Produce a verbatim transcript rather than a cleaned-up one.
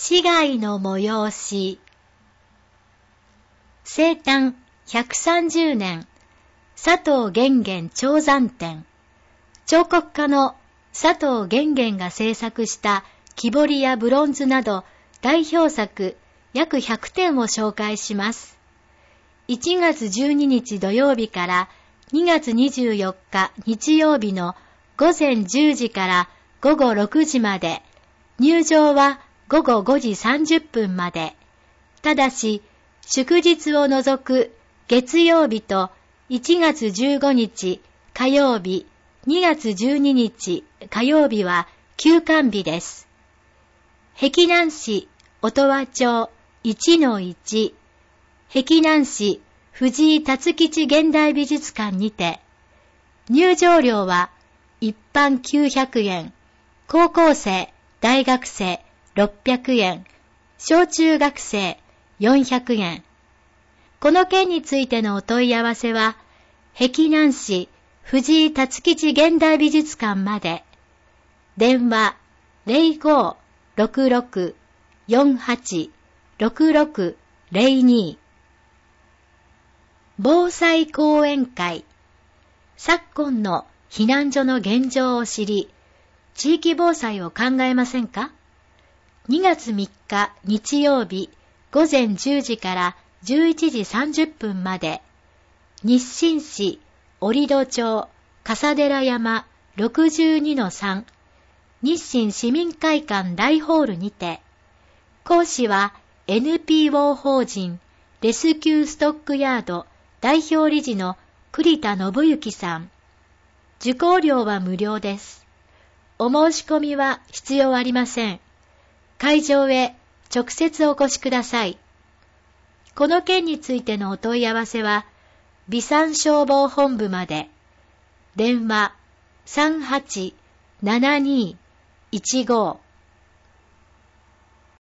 市街の催し。生誕ひゃくさんじゅうねん、佐藤源元彫山展。彫刻家の佐藤源元が制作した木彫りやブロンズなど代表作約ひゃくてんを紹介します。いちがつじゅうににち土曜日からにがつにじゅうよっか日曜日のごぜんじゅうじからごごろくじまで、入場はごごごじさんじゅっぷんまで。ただし、祝日を除く月曜日といちがつじゅうごにち火曜日、にがつじゅうににち火曜日は休館日です。碧南市音羽町 いちのいち、碧南市藤井辰吉現代美術館にて、入場料は一般きゅうひゃくえん、高校生、大学生ろっぴゃくえん、小中学生よんひゃくえん。この件についてのお問い合わせは、碧南市藤井辰吉現代美術館まで。電話 ゼロごーろくろく よんはち ろくろくゼロに。防災講演会。昨今の避難所の現状を知り、地域防災を考えませんか？にがつみっか日曜日ごぜんじゅうじからじゅういちじさんじゅっぷんまで、日清市折戸町笠寺山 ろくじゅうにのさん 日清市民会館大ホールにて、講師は エヌピーオー 法人レスキューストックヤード代表理事の栗田信之さん。受講料は無料です。お申し込みは必要ありません。会場へ直接お越しください。この件についてのお問い合わせは、備産消防本部まで。電話 さんはちななにいちご